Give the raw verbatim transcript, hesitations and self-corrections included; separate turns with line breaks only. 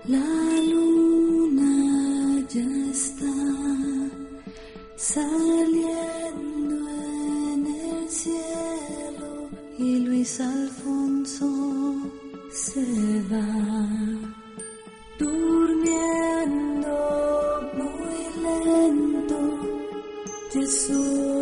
La luna ya está saliendo en el cielo y Luis Alfonso se va durmiendo muy lento. Jesús